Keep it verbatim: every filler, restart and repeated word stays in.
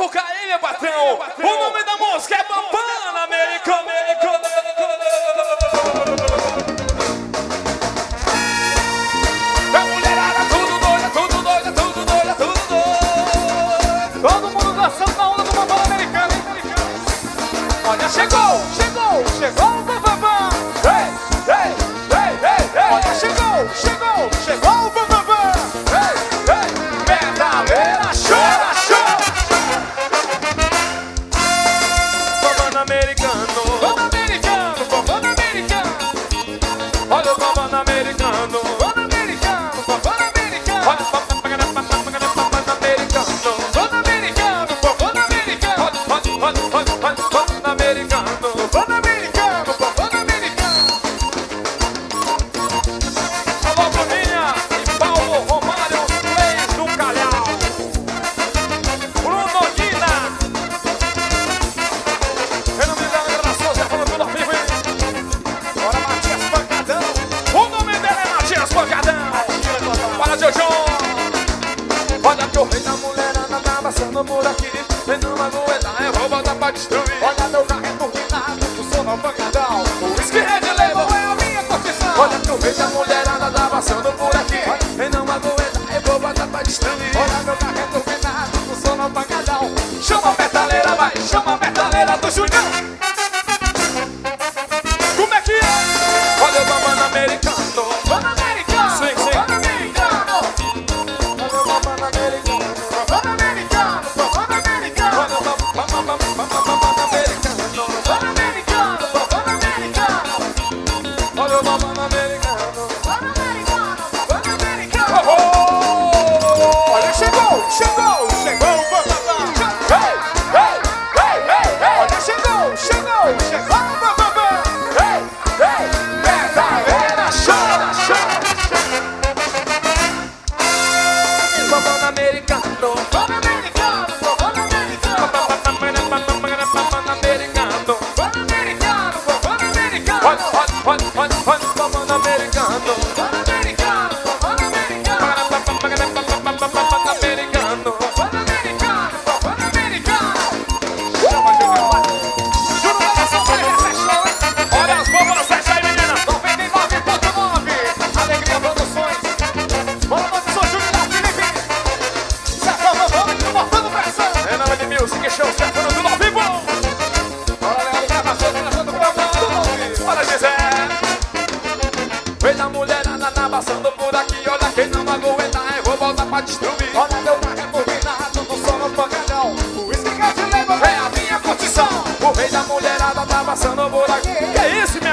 focar aí, meu patrão. O nome da música é Bambam Americano. É mulherada, tudo doida, tudo doida, tudo doida, tudo doida. Todo mundo dançando na onda do Bambam Americano, hein? Olha, chegou, chegou, chegou o Bambam. Ei, ei, ei, ei, ei. Olha, chegou, chegou, chegou o Bambam. Ei, ei, metaleira, chora, chora. Bambam Americano, Bambam Americano, Bambam Americano. Olha o Bambam Americano, Bambam Americano, Bambam Americano. Olha o Bambam Americano, Bambam Americano, Bambam Americano. Olha, olha, olha, olha, olha, Bambam Americano, Bambam Americano, Bambam Americano. Alô, Bruninha e Paulo Romário, os plays do Calhau. Bruno Dina. Eu não me dá a gravação, já falou tudo ao vivo, hein? Bora, Matias Pancadão. O nome dele é Matias Pancadão. Fala, Jojo. Olha que o rei da mulherada tá passando por aqui. Vem numa goela, eu vou botar pra destruir. Olha meu carro é turbinado, o som é um pancadão. O skinhead level é a minha confissão. Olha que o rei da mulherada tá passando por aqui. Vem numa goela, eu vou botar pra destruir. Olha meu carro é turbinado, o som é um pancadão. Chama a metaleira, vai, chama a metaleira do Julião. Como é que é? Olha o Bambam Americano, Bambam Americano, sim, sim. Bambam Americano. Olha o Bambam Americano, Bambam Americano, Bambam Americano. Olha o Bambam, Bambam, Bambam, Bambam Americano, Bambam Americano, Bambam Americano. Olha o Bambam Americano, Bambam Americano, Bambam Americano. Oh, oh. Olha, chegou, chegou, chegou o Bambam. Ei, ei, ei, ei, ei. Olha, chegou, chegou, chegou o Bambam. Ei, ei, metaleira, chora, chora. Bambam Americano, Bambam Americano, Bambam Americano. Bambam Americano, Bambam Americano, Bambam Americano. Olha, olha, olha, olha, olha, Bambam Americano, Bambam Americano, Bambam Americano. Bambam Americano, Bambam Americano, Bambam Americano. Chama, Júnior. Júnior da Nação vai receber show, hein? Olha as bombas sete aí, meninas. noventa e nove ponto nove. Alegria Produções. Bora, produção Júnior da Felipe. Certo, vamos, botando pressão. É nome de Music Show, certo, tudo ao vivo. Bora, Leandro, gravação, gravação do programa, tudo ao vivo. Bora, Gisele. Vem da mulherada, tá passando por aqui. Olha quem não aguenta, eu vou voltar pra destruir. Olha meu carro é turbinado, no som no pancadão. O uísque que te leva é a minha curtição. O rei da mulherada tá passando por aqui. Que é isso, minha